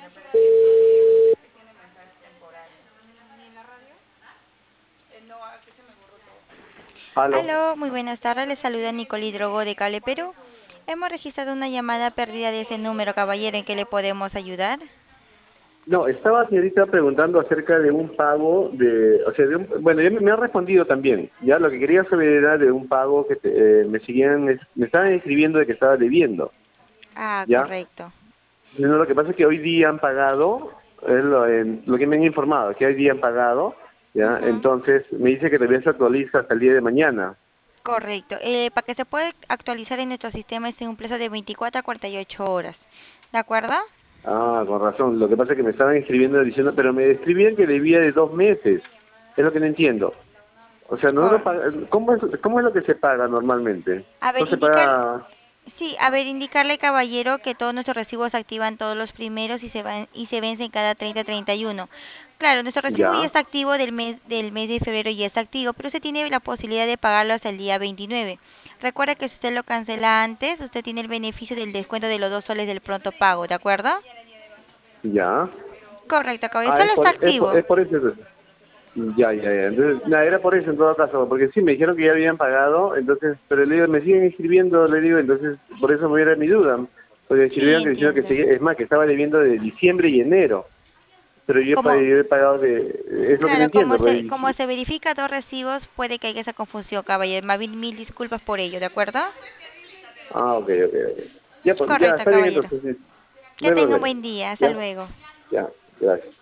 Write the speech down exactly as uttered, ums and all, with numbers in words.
Aló. Aló, muy buenas tardes. Les saluda Nicole Drogo de Cale, Perú. Hemos registrado una llamada perdida de ese número, caballero. ¿En qué le podemos ayudar? No, estaba señorita preguntando acerca de un pago de, o sea, de un, bueno, ya me, me han respondido también. Ya lo que quería saber era de un pago que te- eh, me seguían, es- me estaban escribiendo de que estaba debiendo, Ah, ¿ya? correcto. No, lo que pasa es que hoy día han pagado, es lo, en- lo que me han informado, que hoy día han pagado, ¿ya? Ujú. Entonces me dice que todavía se actualiza hasta el día de mañana. Correcto. Eh, para que se pueda actualizar en nuestro sistema es en un plazo de veinticuatro a cuarenta y ocho horas. ¿De acuerdo? Ah, con razón. Lo que pasa es que me estaban escribiendo diciendo, pero me escribían que debía de dos meses. Es lo que no entiendo. O sea, nosotros Cor- pag- ¿cómo es, cómo es lo que se paga normalmente? A ver, No se indicar, paga... sí, a ver, indicarle, caballero, que todos nuestros recibos se activan todos los primeros y se van y se vencen cada treinta treinta y uno. Claro, nuestro recibo ya Ya, está activo del mes del mes de febrero, ya está activo, pero usted tiene la posibilidad de pagarlo hasta el día veintinueve. Recuerda que si usted lo cancela antes, usted tiene el beneficio del descuento de los dos soles del pronto pago, ¿de acuerdo? ya. Correcto, caballero, Ah, es solo está por, es por, activo. es por eso. Ya, ya, ya. Entonces, nada, era por eso en todo caso, porque sí, me dijeron que ya habían pagado, entonces, pero le digo, me siguen escribiendo, le digo, entonces, por eso me era mi duda. Porque Sí, escribieron que diciendo que entiendo. seguía- es más, que estaba debiendo de diciembre y enero. Pero yo, he pa- Como, yo he pagado de... Es lo que no claro, entiendo, como pues. se, como se verifica dos recibos, puede que haya esa confusión, caballero. Más bien mil disculpas por ello, ¿de acuerdo? Ah, ok, ok, ok. Ya, pues, ya, Correcto, está bien caballero. entonces. No Que hay tenga un problema. buen día. Hasta Ya, luego. ya, gracias.